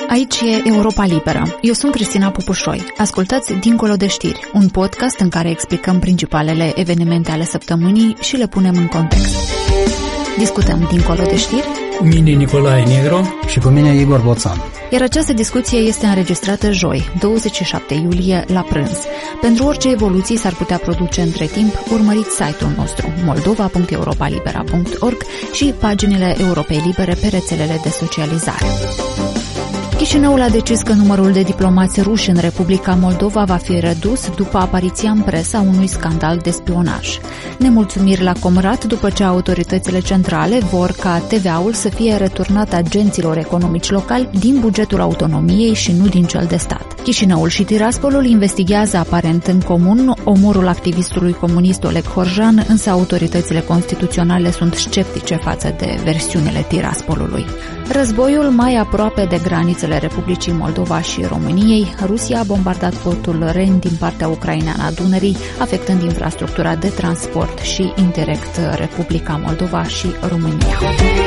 Aici e Europa Liberă. Eu sunt Cristina Popușoi. Ascultați Dincolo de știri, un podcast în care explicăm principalele evenimente ale săptămânii și le punem în context. Discutăm Dincolo de știri cu mine Nicolae Negru și cu mine Igor Boțan. Iar această discuție este înregistrată joi, 27 iulie, la prânz. Pentru orice evoluții s-ar putea produce între timp, urmăriți site-ul nostru moldova.europalibera.org și paginile Europei Libere pe rețelele de socializare. Chișinăul a decis că numărul de diplomați ruși în Republica Moldova va fi redus după apariția în presă a unui scandal de spionaj. Nemulțumiri la Comrat după ce autoritățile centrale vor ca TVA-ul să fie returnat agenților economici locali din bugetul autonomiei și nu din cel de stat. Chișinăul și Tiraspolul investighează aparent în comun omorul activistului comunist Oleg Horjan, însă autoritățile constituționale sunt sceptice față de versiunile Tiraspolului. Războiul mai aproape de granițele Republicii Moldova și României, Rusia a bombardat portul Ren din partea ucraineană a Dunării, afectând infrastructura de transport și, indirect, Republica Moldova și România.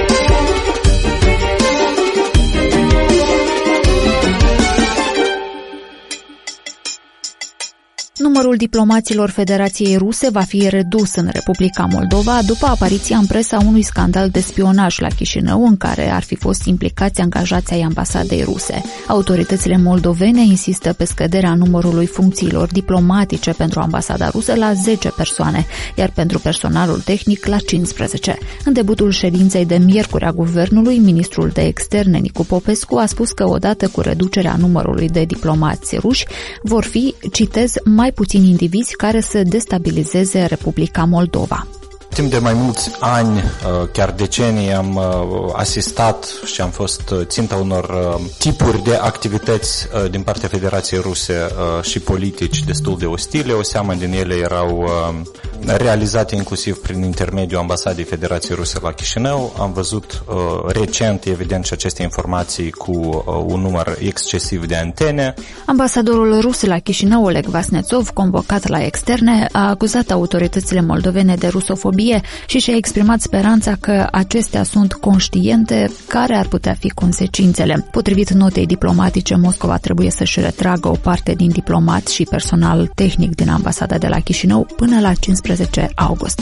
Numărul diplomaților Federației Ruse va fi redus în Republica Moldova după apariția în presă a unui scandal de spionaj la Chișinău în care ar fi fost implicați angajații ai ambasadei ruse. Autoritățile moldovene insistă pe scăderea numărului funcțiilor diplomatice pentru ambasada rusă la 10 persoane, iar pentru personalul tehnic la 15. În debutul ședinței de miercuri a guvernului, ministrul de externe Nicu Popescu a spus că odată cu reducerea numărului de diplomați ruși vor fi, citez, mai puțini indivizi care să destabilizeze Republica Moldova. Timp de mai mulți ani, chiar decenii, am asistat și am fost ținta unor tipuri de activități din partea Federației Ruse și politici destul de ostile. O seamă din ele erau realizate inclusiv prin intermediul ambasadei Federației Ruse la Chișinău. Am văzut recent, evident, și aceste informații cu un număr excesiv de antene. Ambasadorul rus la Chișinău, Oleg Vasnețov, convocat la externe, a acuzat autoritățile moldovene de rusofobie și și-a exprimat speranța că acestea sunt conștiente care ar putea fi consecințele. Potrivit notei diplomatice, Moscova trebuie să-și retragă o parte din diplomați și personal tehnic din ambasada de la Chișinău până la 15 august.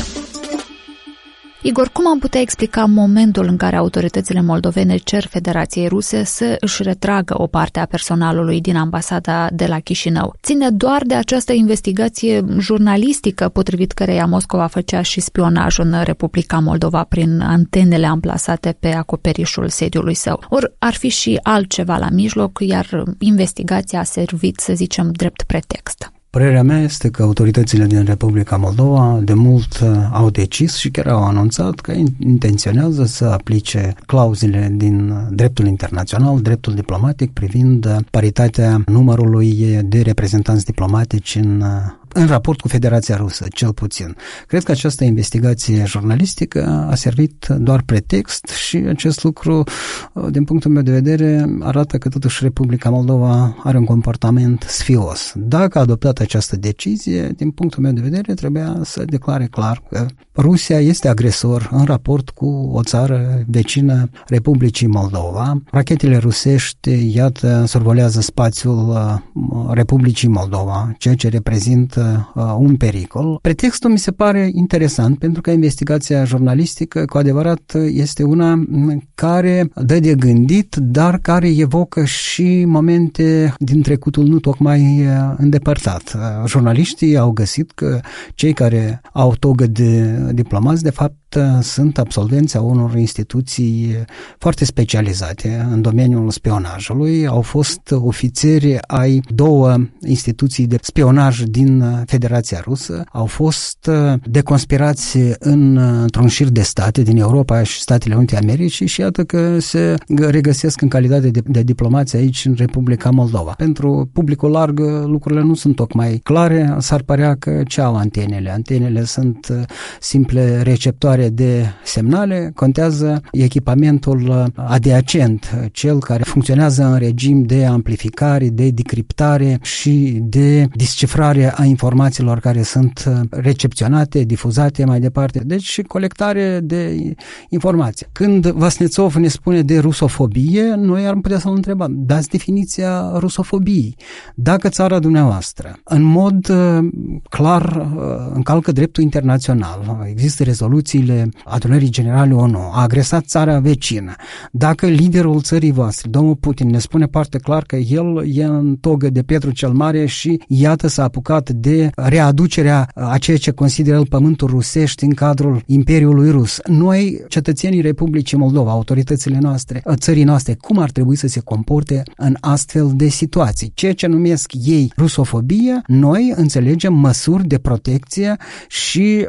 Igor, cum am putea explica momentul în care autoritățile moldovene cer Federației Ruse să își retragă o parte a personalului din ambasada de la Chișinău? Ține doar de această investigație jurnalistică potrivit căreia Moscova făcea și spionaj în Republica Moldova prin antenele amplasate pe acoperișul sediului său? Ori ar fi și altceva la mijloc, iar investigația a servit, să zicem, drept pretext? Părerea mea este că autoritățile din Republica Moldova de mult au decis și chiar au anunțat că intenționează să aplice clauzele din dreptul internațional, dreptul diplomatic privind paritatea numărului de reprezentanți diplomatici în raport cu Federația Rusă, cel puțin. Cred că această investigație jurnalistică a servit doar pretext și acest lucru, din punctul meu de vedere, arată că totuși Republica Moldova are un comportament sfios. Dacă a adoptat această decizie, din punctul meu de vedere, trebuia să declare clar că Rusia este agresor în raport cu o țară vecină Republicii Moldova. Rachetele rusești, iată, survolează spațiul Republicii Moldova, ceea ce reprezintă un pericol. Pretextul mi se pare interesant pentru că investigația jurnalistică cu adevărat este una care dă de gândit, dar care evocă și momente din trecutul nu tocmai îndepărtat. Jurnaliștii au găsit că cei care au togă de diplomați, de fapt, sunt absolvenți a unor instituții foarte specializate în domeniul spionajului. Au fost ofițeri ai două instituții de spionaj din Federația Rusă, au fost deconspirați într-un șir de state din Europa și Statele Unite Americii și iată că se regăsesc în calitate de diplomați aici în Republica Moldova. Pentru publicul larg lucrurile nu sunt tocmai clare, s-ar părea că ce au antenele? Antenele sunt simple receptoare transmitere de semnale, contează echipamentul adiacent, cel care funcționează în regim de amplificare, de decriptare și de descifrare a informațiilor care sunt recepționate, difuzate mai departe. Deci și colectare de informații. Când Vasnețov ne spune de rusofobie, noi ar putea să-l întrebăm, dați definiția rusofobiei. Dacă țara dumneavoastră, în mod clar, încalcă dreptul internațional, există rezoluțiile Adunării Generale ONU, a agresat țara vecină, dacă liderul țării voastre, domnul Putin, ne spune foarte clar că el e în togă de Petru cel Mare și iată s-a apucat de readucerea a ceea ce consideră el pământul rusești în cadrul Imperiului Rus. Noi, cetățenii Republicii Moldova, autoritățile noastre, țării noastre, cum ar trebui să se comporte în astfel de situații? Ceea ce numesc ei rusofobie, noi înțelegem măsuri de protecție și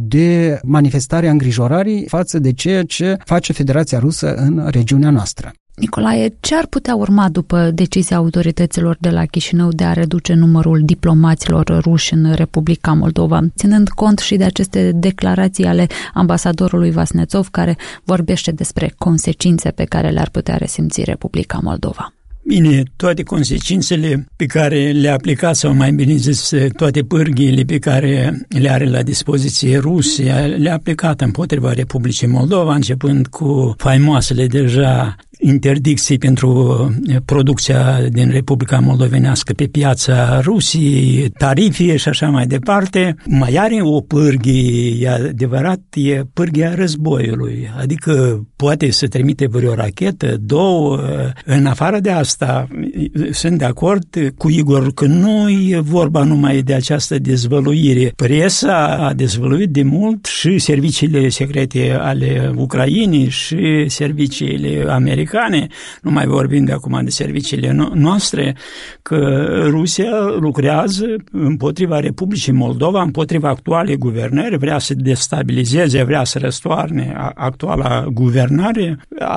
de manifestare a îngrijorării față de ceea ce face Federația Rusă în regiunea noastră. Nicolae, ce ar putea urma după decizia autorităților de la Chișinău de a reduce numărul diplomaților ruși în Republica Moldova, ținând cont și de aceste declarații ale ambasadorului Vasnețov, care vorbește despre consecințe pe care le-ar putea resimți Republica Moldova? Bine, toate consecințele pe care le-a aplicat, sau mai bine zis, toate pârghiile pe care le are la dispoziție Rusia, le-a aplicat împotriva Republicii Moldova, începând cu faimoasele deja interdicții pentru producția din Republica Moldovenească pe piața Rusiei, tarife și așa mai departe. Mai are o pârghie, e adevărat, e pârghia războiului, adică poate să trimite vreo rachetă, două. În afară de asta, sunt de acord cu Igor că nu e vorba numai de această dezvăluire. Presa a dezvăluit de mult și serviciile secrete ale Ucrainei și serviciile americane, nu mai vorbim de acum de serviciile noastre, că Rusia lucrează împotriva Republicii Moldova, împotriva actualei guvernări, vrea să destabilizeze, vrea să răstoarne actuala guvernare.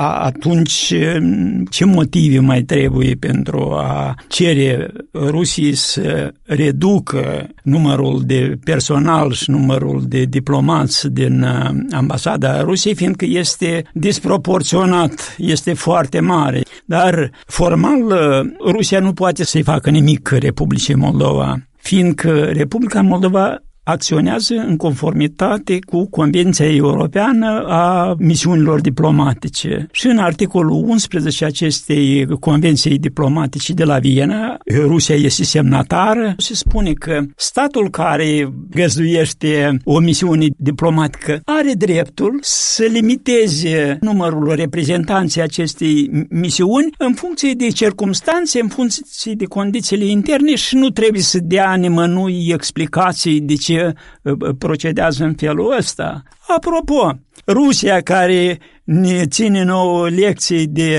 Atunci, ce motive mai trebuie pentru a cere Rusiei să reducă numărul de personal și numărul de diplomați din ambasada Rusiei, fiindcă este disproporționat, este foarte mare. Dar, formal, Rusia nu poate să-i facă nimic Republicii Moldova, fiindcă Republica Moldova acționează în conformitate cu Convenția Europeană a misiunilor diplomatice. Și în articolul 11 acestei Convenții diplomatice de la Viena, Rusia este semnatară, se spune că statul care găzduiește o misiune diplomatică are dreptul să limiteze numărul reprezentanței acestei misiuni în funcție de circumstanțe, în funcție de condițiile interne și nu trebuie să dea nimănui explicații de ce procedează în felul ăsta. Apropo, Rusia, care ne ține nouă lecții de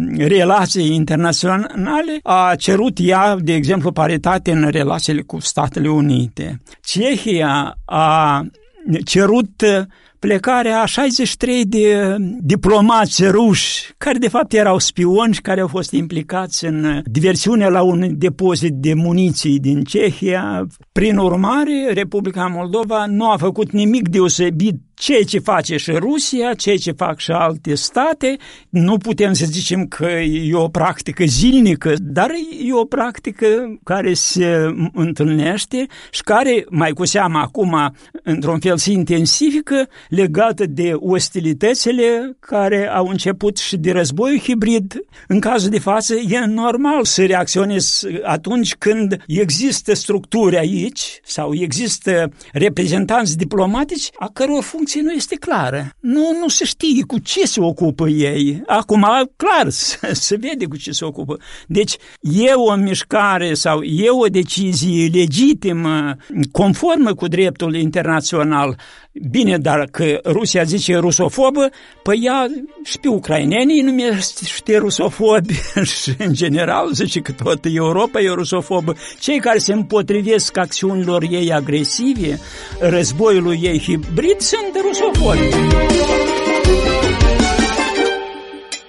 relații internaționale, a cerut ea, de exemplu, paritate în relațiile cu Statele Unite. Cehia a cerut plecarea a 63 de diplomați ruși, care de fapt erau spioni și care au fost implicați în diversiunea la un depozit de muniții din Cehia. Prin urmare, Republica Moldova nu a făcut nimic deosebit ceea ce face și Rusia, ceea ce fac și alte state. Nu putem să zicem că e o practică zilnică, dar e o practică care se întâlnește și care, mai cu seamă acum, într-un fel se intensifică, legată de ostilitățile care au început și de războiul hibrid. În cazul de față, e normal să reacționezi atunci când există structuri aici sau există reprezentanți diplomatici a căror funcție nu este clară. Nu se știe cu ce se ocupă ei. Acum, clar, se vede cu ce se ocupă. Deci, e o mișcare sau e o decizie legitimă, conformă cu dreptul internațional. Bine, dar că Rusia zice rusofobă, păi ea și pe ucrainenii numește rusofobi și în general zice că toată Europa e rusofobă. Cei care se împotrivesc acțiunilor ei agresive, războiului ei hibrid, sunt rusofobi.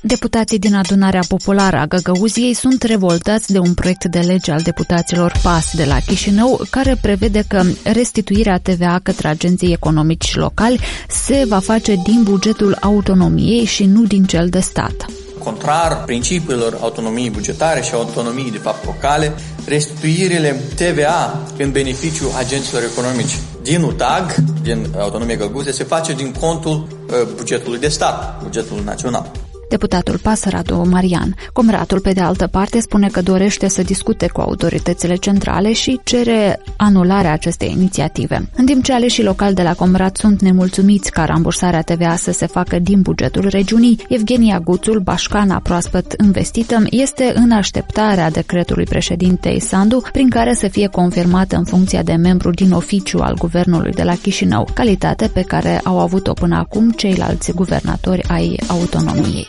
Deputații din Adunarea Populară a Găgăuziei sunt revoltați de un proiect de lege al deputaților PAS de la Chișinău care prevede că restituirea TVA către agenții economici locali se va face din bugetul autonomiei și nu din cel de stat. Contrar principiilor autonomiei bugetare și autonomiei de fapt locale, restituirile TVA în beneficiu agenților economici din UTAG, din Autonomia Găgăuziei, se face din contul bugetului de stat, bugetul național. Deputatul PAS Radu Marian. Comratul, pe de altă parte, spune că dorește să discute cu autoritățile centrale și cere anularea acestei inițiative. În timp ce aleșii locali de la Comrat sunt nemulțumiți ca rambursarea TVA să se facă din bugetul regiunii, Evgenia Guțul, bașcana proaspăt investită, este în așteptarea decretului președintei Sandu, prin care să fie confirmată în funcția de membru din oficiu al guvernului de la Chișinău, calitate pe care au avut-o până acum ceilalți guvernatori ai autonomiei.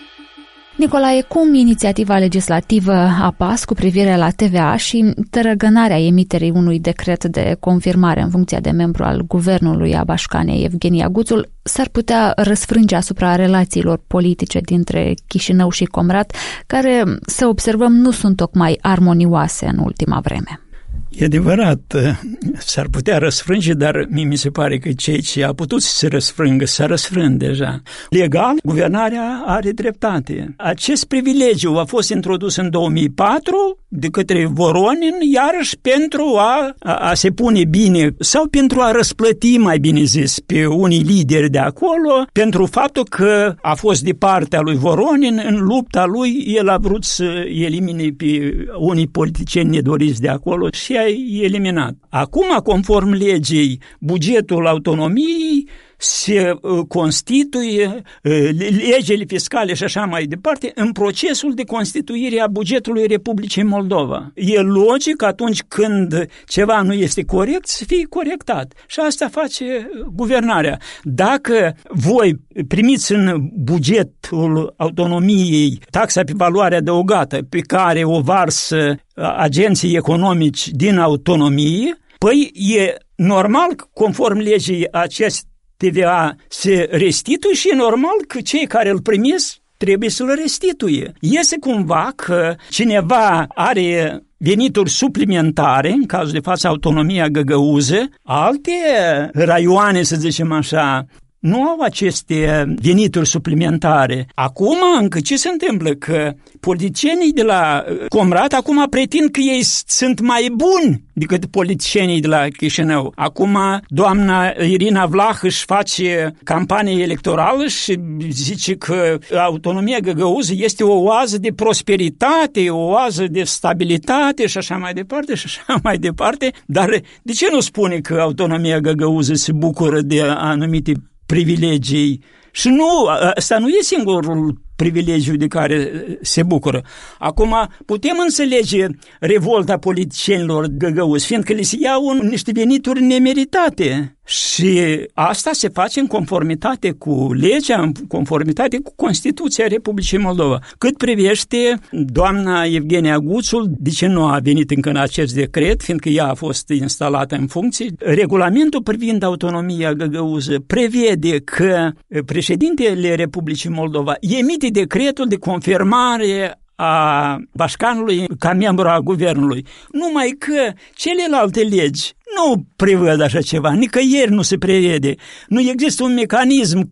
Nicolae, cum inițiativa legislativă a PAS cu privire la TVA și tărăgânarea emiterii unui decret de confirmare în funcția de membru al guvernului a bașcanei Evgenia Guțul s-ar putea răsfrânge asupra relațiilor politice dintre Chișinău și Comrat, care, să observăm, nu sunt tocmai armonioase în ultima vreme? E adevărat, s-ar putea răsfrânge, dar mi se pare că cei ce a putut să se răsfrângă, s-a răsfrânt deja. Legal, guvernarea are dreptate. Acest privilegiu a fost introdus în 2004 de către Voronin, iarăși pentru a se pune bine sau pentru a răsplăti, mai bine zis, pe unii lideri de acolo, pentru faptul că a fost de partea lui Voronin, în lupta lui, el a vrut să elimine pe unii politicieni nedoriți de acolo și a eliminat. Acum, conform legii, bugetul autonomiei se constituie, legile fiscale și așa mai departe, în procesul de constituire a bugetului Republicii Moldova. E logic atunci când ceva nu este corect să fie corectat. Și asta face guvernarea. Dacă voi primiți în bugetul autonomiei taxa pe valoare adăugată pe care o varsă agenții economici din autonomie, păi e normal, conform legii acest TVA se restituie și e normal că cei care îl primesc trebuie să-l restituie. Iese cumva că cineva are venituri suplimentare, în cazul de față autonomia Găgăuză, alte raioane, să zicem așa, nu au aceste venituri suplimentare. Acum încă ce se întâmplă? Că politicienii de la Comrat acum pretind că ei sunt mai buni decât politicienii de la Chișinău. Acum doamna Irina Vlah își face campanie electorală și zice că autonomia Găgăuză este o oază de prosperitate, o oază de stabilitate și așa mai departe și așa mai departe. Dar de ce nu spune că autonomia Găgăuză se bucură de anumite privilegii? Și nu, ăsta nu e singurul privilegiu de care se bucură. Acum putem înțelege revolta politicienilor găgăuzi, fiindcă li se iau niște venituri nemeritate. Și asta se face în conformitate cu legea, în conformitate cu Constituția Republicii Moldova. Cât privește doamna Evgenia Guțul, de ce nu a venit încă în acest decret, fiindcă ea a fost instalată în funcție, regulamentul privind autonomia găgăuză prevede că președintele Republicii Moldova emite decretul de confirmare a bașcanului ca membru al guvernului. Numai că celelalte legi nu prevăd așa ceva, nicăieri nu se prevede. Nu există un mecanism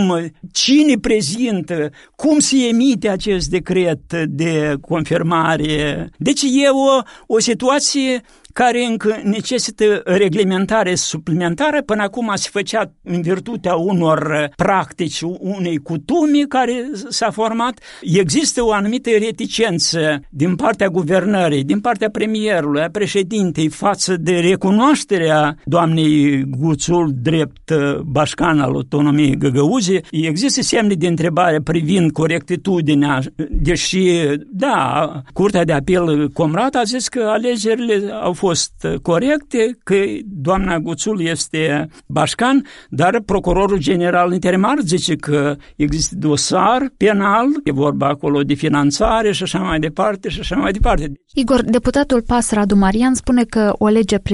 cine prezintă, cum se emite acest decret de confirmare. Deci e o situație care încă necesită reglementare suplimentară. Până acum se făcea în virtutea unor practici, unei cutumi care s-a format. Există o anumită reticență din partea guvernării, din partea premierului, a președintei față de recunoașterea doamnei Guțul drept bașcan al autonomiei Găgăuze. Există semne de întrebare privind corectitudinea, deși, da, Curtea de Apel Comrat a zis că alegerile au fost corecte, că doamna Guțul este bașcan, dar procurorul general interimar zice că există dosar penal, e vorba acolo de finanțare și așa mai departe și așa mai departe. Igor, deputatul PAS Radu Marian spune că o lege privind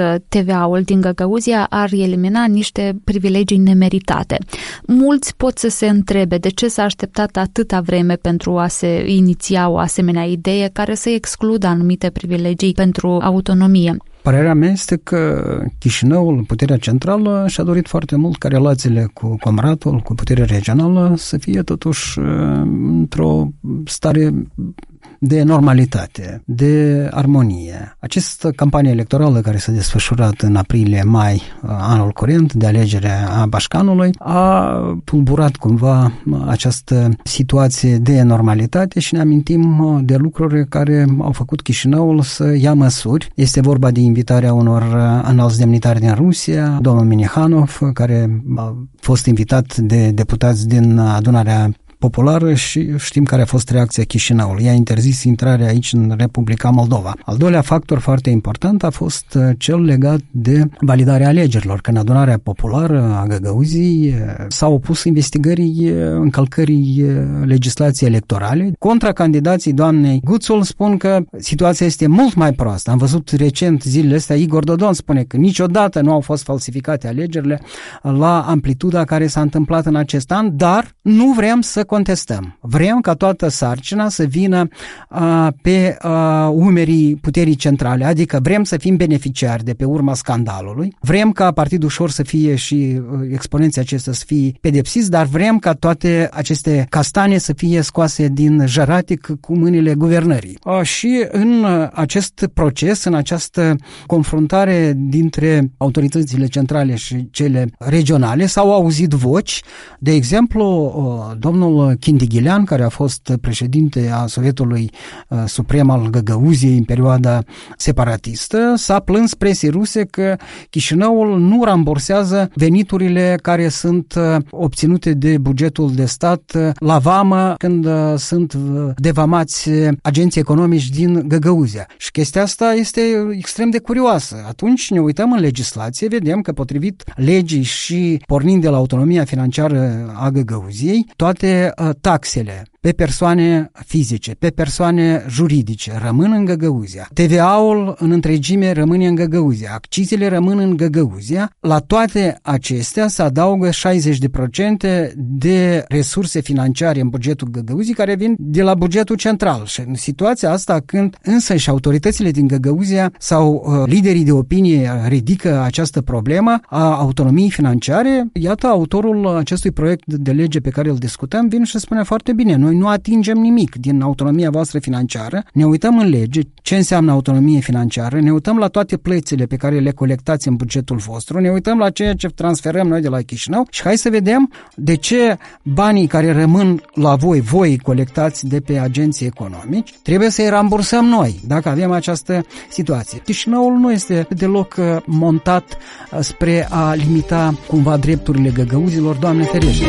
TVA-ul din Găgăuzia ar elimina niște privilegii nemeritate. Mulți pot să se întrebe de ce s-a așteptat atâta vreme pentru a se iniția o asemenea idee care să excludă anumite privilegii pentru autonomie. Părerea mea este că Chișinăul, puterea centrală, și-a dorit foarte mult ca relațiile cu Comratul, cu puterea regională, să fie totuși într-o stare de normalitate, de armonie. Această campanie electorală care s-a desfășurat în aprilie-mai anul curent de alegere a Bașcanului a tulburat cumva această situație de normalitate și ne amintim de lucruri care au făcut Chișinăul să ia măsuri. Este vorba de invitarea unor înalți demnitari din Rusia, domnul Minihanov, care a fost invitat de deputați din adunarea populară și știm care a fost reacția Chișinăului. I-a interzis intrarea aici în Republica Moldova. Al doilea factor foarte important a fost cel legat de validarea alegerilor, că în adunarea populară a Găgăuziei s-au opus investigării încălcării legislației electorale. Contracandidații doamnei Guțul spun că situația este mult mai proastă. Am văzut recent zilele astea, Igor Dodon spune că niciodată nu au fost falsificate alegerile la amplituda care s-a întâmplat în acest an, dar nu vrem să contestăm. Vrem ca toată sarcina să vină pe umerii puterii centrale, adică vrem să fim beneficiari de pe urma scandalului, vrem ca Partidul Ușor să fie și exponenții acestea să fie pedepsiți, dar vrem ca toate aceste castane să fie scoase din jăratic cu mâinile guvernării. Și în acest proces, în această confruntare dintre autoritățile centrale și cele regionale, s-au auzit voci, de exemplu, domnul Chindighilean, care a fost președinte a Sovietului Suprem al Găgăuziei în perioada separatistă, s-a plâns presii ruse că Chișinăul nu rambursează veniturile care sunt obținute de bugetul de stat la vamă când sunt devamați agenții economici din Găgăuzia. Și chestia asta este extrem de curioasă. Atunci ne uităm în legislație, vedem că potrivit legii și pornind de la autonomia financiară a Găgăuziei, toate taxele pe persoane fizice, pe persoane juridice rămân în Găgăuzia. TVA-ul în întregime rămâne în Găgăuzia. Accizele rămân în Găgăuzia. La toate acestea se adaugă 60% de resurse financiare în bugetul Găgăuziei care vin de la bugetul central. Și în situația asta, când însă și autoritățile din Găgăuzia sau liderii de opinie ridică această problemă a autonomiei financiare, iată, autorul acestui proiect de lege pe care îl discutăm vine și spune foarte bine, noi nu atingem nimic din autonomia voastră financiară, ne uităm în lege ce înseamnă autonomie financiară, ne uităm la toate plățile pe care le colectați în bugetul vostru, ne uităm la ceea ce transferăm noi de la Chișinău și hai să vedem de ce banii care rămân la voi colectați de pe agenții economici, trebuie să-i rambursăm noi, dacă avem această situație. Chișinăul nu este deloc montat spre a limita cumva drepturile găgăuzilor, Doamne ferește.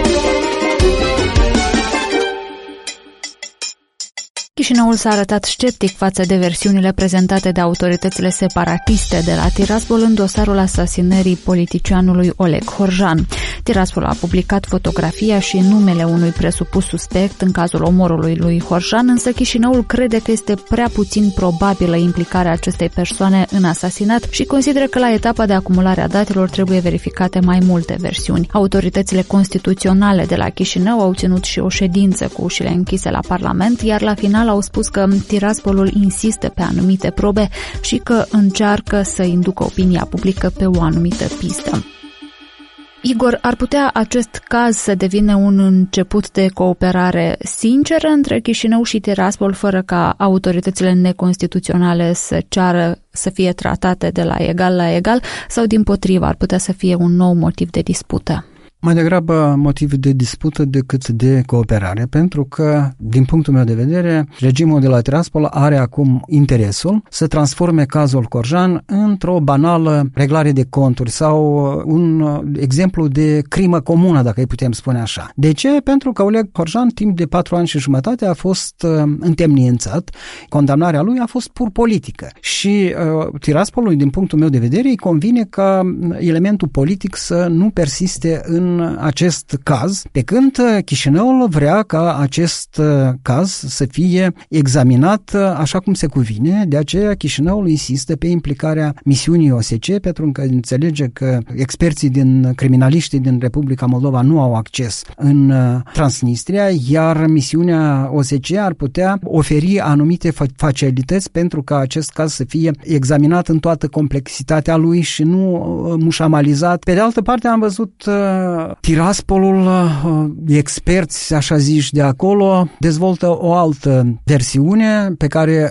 Chișinăul s-a arătat sceptic față de versiunile prezentate de autoritățile separatiste de la Tiraspol în dosarul asasinării politicianului Oleg Horjan. Tiraspol a publicat fotografia și numele unui presupus suspect în cazul omorului lui Horjan, însă Chișinăul crede că este prea puțin probabilă implicarea acestei persoane în asasinat și consideră că la etapa de acumulare a datelor trebuie verificate mai multe versiuni. Autoritățile constituționale de la Chișinău au ținut și o ședință cu ușile închise la Parlament, iar la final au spus că Tiraspolul insistă pe anumite probe și că încearcă să inducă opinia publică pe o anumită pistă. Igor, ar putea acest caz să devină un început de cooperare sinceră între Chișinău și Tiraspol, fără ca autoritățile neconstituționale să ceară să fie tratate de la egal la egal, sau dimpotrivă ar putea să fie un nou motiv de dispută? Mai degrabă motiv de dispută decât de cooperare, pentru că, din punctul meu de vedere, regimul de la Tiraspol are acum interesul să transforme cazul Horjan într-o banală reglare de conturi sau un exemplu de crimă comună, dacă îi putem spune așa. De ce? Pentru că Oleg Horjan, timp de 4 ani și jumătate, a fost întemnițat. Condamnarea lui a fost pur politică și Tiraspolului, din punctul meu de vedere, îi convine ca elementul politic să nu persiste în în acest caz, pe când Chișinăul vrea ca acest caz să fie examinat așa cum se cuvine. De aceea Chișinăul insistă pe implicarea misiunii OSCE, pentru că înțelege că experții criminaliștii din Republica Moldova nu au acces în Transnistria, iar misiunea OSCE ar putea oferi anumite facilități pentru ca acest caz să fie examinat în toată complexitatea lui și nu mușamalizat. Pe de altă parte, am văzut Tiraspolul, experți, așa zici, de acolo, dezvoltă o altă versiune pe care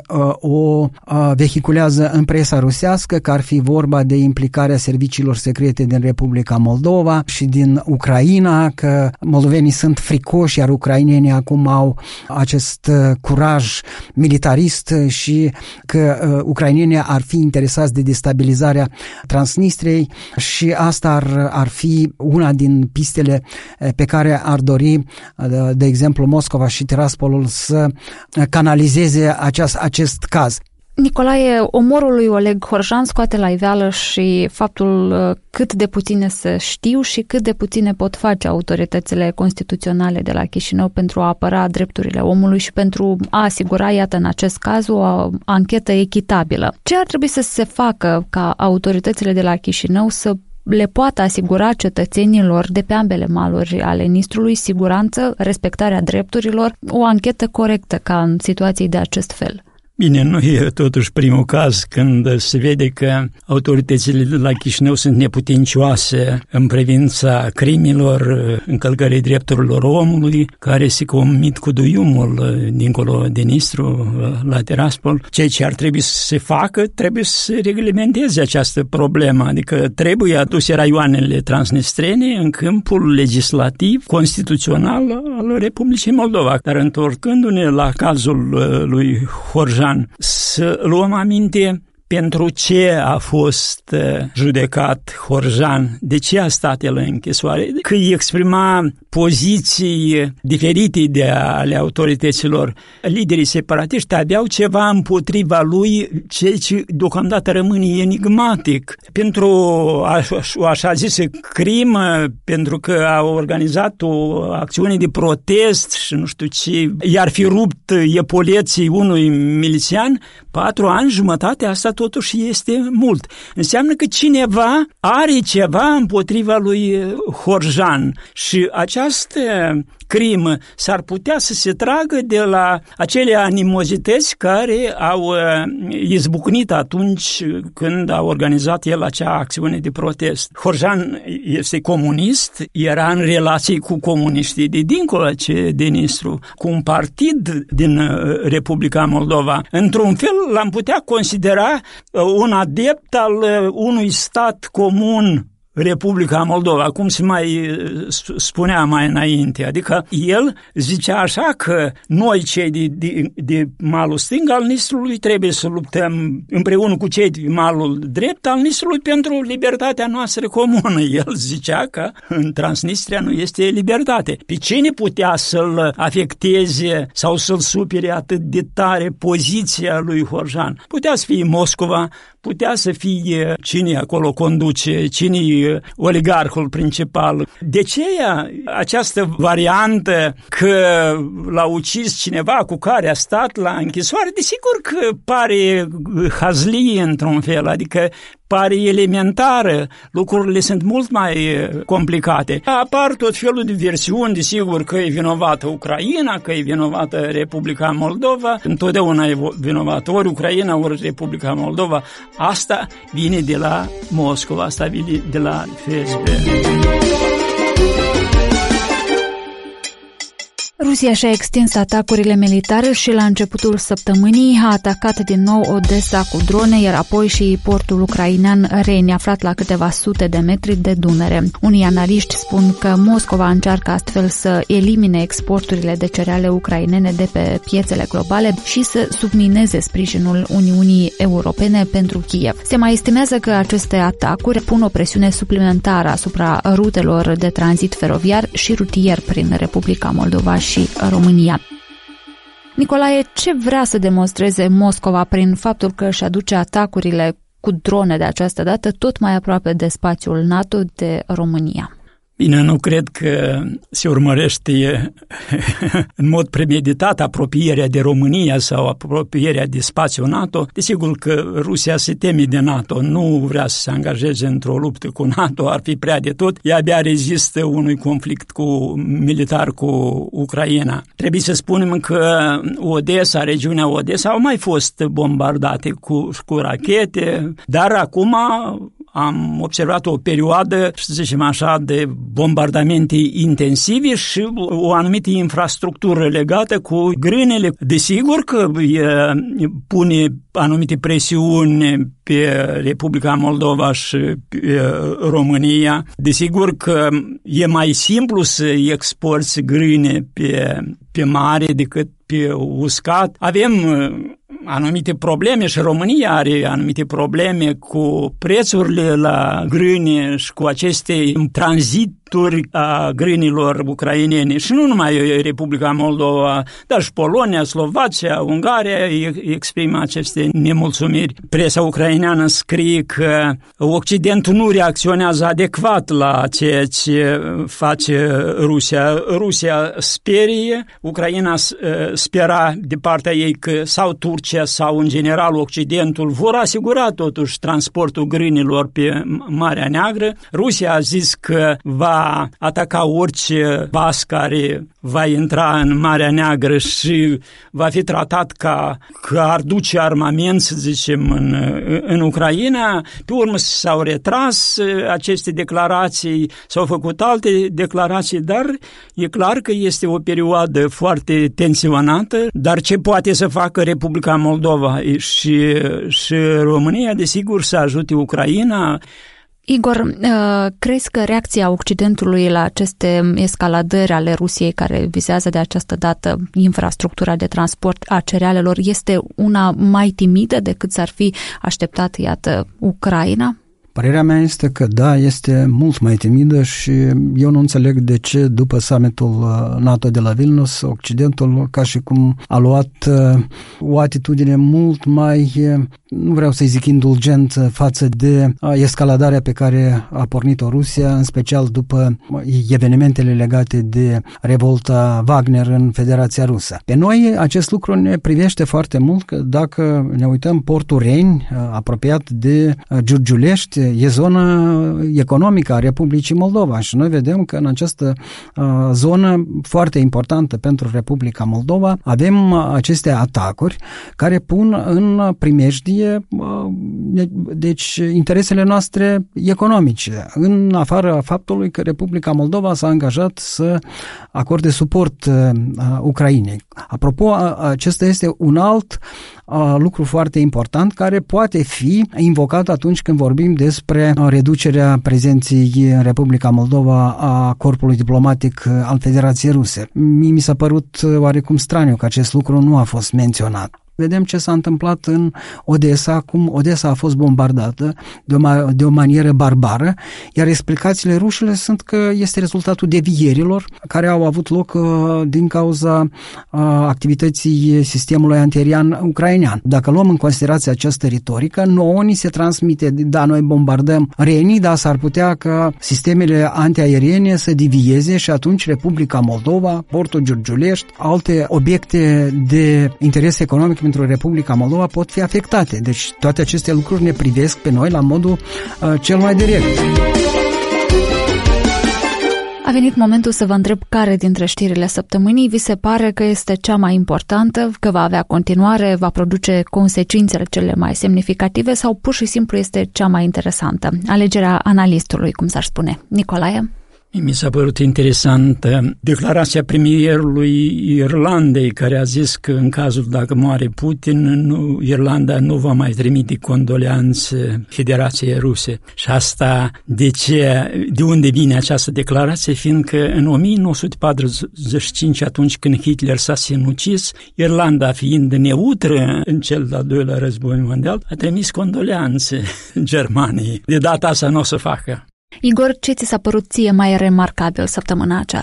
o vehiculează în presa rusească, că ar fi vorba de implicarea serviciilor secrete din Republica Moldova și din Ucraina, că moldovenii sunt fricoși, iar ucrainenii acum au acest curaj militarist și că ucrainenii ar fi interesați de destabilizarea Transnistriei și asta ar fi una din pistele pe care ar dori, de exemplu, Moscova și Tiraspolul să canalizeze acest caz. Nicolae, omorul lui Oleg Horjan scoate la iveală și faptul cât de puține se știu și cât de puține pot face autoritățile constituționale de la Chișinău pentru a apăra drepturile omului și pentru a asigura, iată, în acest caz, o anchetă echitabilă. Ce ar trebui să se facă ca autoritățile de la Chișinău să le poată asigura cetățenilor de pe ambele maluri ale Nistrului siguranță, respectarea drepturilor, o anchetă corectă ca în situații de acest fel? Bine, nu e totuși primul caz când se vede că autoritățile de la Chișinău sunt neputincioase în privința crimilor, încălcării drepturilor omului, care se comit cu duiumul dincolo de Nistru, la Tiraspol. Ceea ce ar trebui să se facă, trebuie să se reglementeze această problemă, adică trebuie aduse raioanele transnistrene în câmpul legislativ, constituțional al Republicii Moldova. Dar întorcându-ne la cazul lui Horjan, să luăm aminte pentru ce a fost judecat Horjan, de ce a stat el în închisoare, că îi exprima poziții diferite de ale autorităților. Liderii separatiști aveau ceva împotriva lui, ceea ce deocamdată rămâne enigmatic. Pentru o așa zisă crimă, pentru că a organizat o acțiune de protest și nu știu ce, i-ar fi rupt epoleții unui milițian, 4 ani, jumătate, asta totuși este mult. Înseamnă că cineva are ceva împotriva lui Horjan și această crimă s-ar putea să se tragă de la acele animozități care au izbucnit atunci când a organizat el acea acțiune de protest. Horjan este comunist, era în relații cu comuniștii de dincolo de Nistru, cu un partid din Republica Moldova. Într-un fel l-am putea considera un adept al unui stat comun, Republica Moldova, cum se mai spunea mai înainte. Adică el zicea așa că noi, cei de malul stâng al Nistrului, trebuie să luptăm împreună cu cei de malul drept al Nistrului pentru libertatea noastră comună. El zicea că în Transnistria nu este libertate. Pe cine putea să-l afecteze sau să-l supere atât de tare poziția lui Horjan? Putea să fie Moscova, putea să fie cine acolo conduce, cine oligarhul principal. De ce această variantă că l-a ucis cineva cu care a stat la închisoare? Desigur că pare hazlie într-un fel, adică pare elementară, lucrurile sunt mult mai complicate. Apar tot felul de versiuni, desigur că e vinovată Ucraina, că e vinovată Republica Moldova, întotdeauna e vinovată ori Ucraina, ori Republica Moldova. Asta vine de la Moscova, asta vine de la FSB. Rusia și-a extins atacurile militare și la începutul săptămânii a atacat din nou Odessa cu drone, iar apoi și portul ucrainean Reni, aflat la câteva sute de metri de Dunăre. Unii analiști spun că Moscova încearcă astfel să elimine exporturile de cereale ucrainene de pe piețele globale și să submineze sprijinul Uniunii Europene pentru Kiev. Se mai estimează că aceste atacuri pun o presiune suplimentară asupra rutelor de tranzit feroviar și rutier prin Republica Moldova și România. Nicolae, ce vrea să demonstreze Moscova prin faptul că își aduce atacurile cu drone de această dată tot mai aproape de spațiul NATO, de România? Bine, nu cred că se urmărește în mod premeditat apropierea de România sau apropierea de spațiul NATO. Desigur că Rusia se teme de NATO, nu vrea să se angajeze într-o luptă cu NATO, ar fi prea de tot. Ea abia rezistă unui conflict militar cu Ucraina. Trebuie să spunem că Odessa, regiunea Odessa, au mai fost bombardate cu rachete, dar acum am observat o perioadă, să zicem așa, de bombardamente intensive și o anumită infrastructură legată cu grânele. Desigur că pune anumite presiuni pe Republica Moldova și pe România. Desigur că e mai simplu să exporți grâne pe mare decât pe uscat. Avem anumite probleme și România are anumite probleme cu prețurile la grâne și cu aceste tranzituri a grânilor ucrainene și nu numai Republica Moldova, dar și Polonia, Slovacia, Ungaria exprimă aceste nemulțumiri. Presa ucraineană scrie că Occidentul nu reacționează adecvat la ceea ce face Rusia. Rusia sperie, Ucraina spera de partea ei că sau Turcia sau în general Occidentul vor asigura totuși transportul grânilor pe Marea Neagră. Rusia a zis că va ataca orice vas care va intra în Marea Neagră și va fi tratat ca că ar duce armament, să zicem, în Ucraina. Pe urmă s-au retras aceste declarații, s-au făcut alte declarații, dar e clar că este o perioadă foarte tensionată, dar ce poate să facă Republica Moldova și România, desigur, să ajute Ucraina. Igor, crezi că reacția Occidentului la aceste escaladări ale Rusiei care vizează de această dată infrastructura de transport a cerealelor este una mai timidă decât s-ar fi așteptat, iată, Ucraina? Părerea mea este că da, este mult mai timidă și eu nu înțeleg de ce după summitul NATO de la Vilnius, Occidentul ca și cum a luat o atitudine mult mai, nu vreau să-i zic indulgent, față de escaladarea pe care a pornit-o Rusia, în special după evenimentele legate de revolta Wagner în Federația Rusă. Pe noi acest lucru ne privește foarte mult, că dacă ne uităm portul Reni, apropiat de Giurgiulești, e zona economică a Republicii Moldova și noi vedem că în această zonă foarte importantă pentru Republica Moldova avem aceste atacuri care pun în primejdie deci interesele noastre economice, în afara faptului că Republica Moldova s-a angajat să acorde suport Ucrainei. Apropo, acesta este un alt lucru foarte important care poate fi invocat atunci când vorbim despre reducerea prezenței în Republica Moldova a corpului diplomatic al Federației Ruse. Mi s-a părut oarecum straniu că acest lucru nu a fost menționat. Vedem ce s-a întâmplat în Odessa, cum Odessa a fost bombardată de o manieră barbară, iar explicațiile rușilor sunt că este rezultatul devierilor care au avut loc din cauza activității sistemului antiaerian ucrainean. Dacă luăm în considerație această retorică, nouă ni se transmite, da, noi bombardăm Reni, dar s-ar putea ca sistemele antiaeriene să devieze și atunci Republica Moldova, portul Giurgiulești, alte obiecte de interes economic pentru Republica Moldova pot fi afectate. Deci toate aceste lucruri ne privesc pe noi la modul cel mai direct. A venit momentul să vă întreb care dintre știrile săptămânii vi se pare că este cea mai importantă, că va avea continuare, va produce consecințele cele mai semnificative sau pur și simplu este cea mai interesantă. Alegerea analistului, cum s-ar spune. Nicolae? Mi s-a părut interesantă declarația premierului Irlandei, care a zis că în cazul dacă moare Putin, Irlanda nu va mai trimite condoleanțe Federației Ruse. Și asta de unde vine această declarație? Fiindcă în 1945, atunci când Hitler s-a sinucis, Irlanda fiind neutră în cel de-al doilea război mondial, a trimis condoleanțe Germaniei. De data asta nu o să facă. Igor, ce ți s-a părut ție mai remarcabil săptămâna aceasta?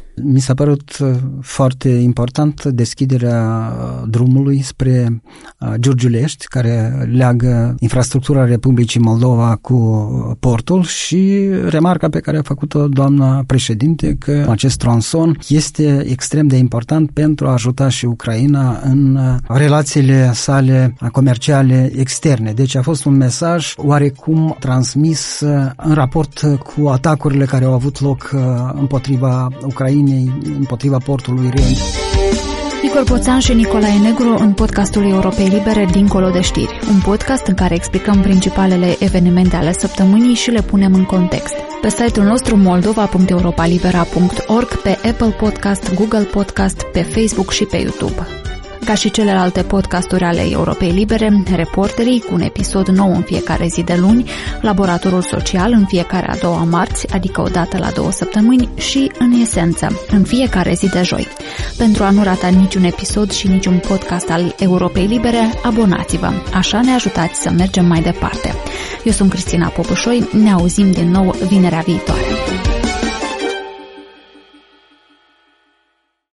Mi s-a părut foarte important deschiderea drumului spre Giurgiulești, care leagă infrastructura Republicii Moldova cu portul, și remarca pe care a făcut-o doamna președinte că acest tronson este extrem de important pentru a ajuta și Ucraina în relațiile sale comerciale externe. Deci a fost un mesaj oarecum transmis în raport cu atacurile care au avut loc împotriva Ucrainei, împotriva portului Ren. Igor Boțan și Nicolae Negru în podcastul Europei Libere Dincolo de știri, un podcast în care explicăm principalele evenimente ale săptămânii și le punem în context. Pe site-ul nostru moldova.europalibera.org, pe Apple Podcast, Google Podcast, pe Facebook și pe YouTube. Ca și celelalte podcasturi ale Europei Libere, Reporterii cu un episod nou în fiecare zi de luni, Laboratorul Social în fiecare a doua marți, adică o dată la 2 săptămâni, și În Esență, în fiecare zi de joi. Pentru a nu rata niciun episod și niciun podcast al Europei Libere, abonați-vă, așa ne ajutați să mergem mai departe. Eu sunt Cristina Popușoi, ne auzim din nou vinerea viitoare.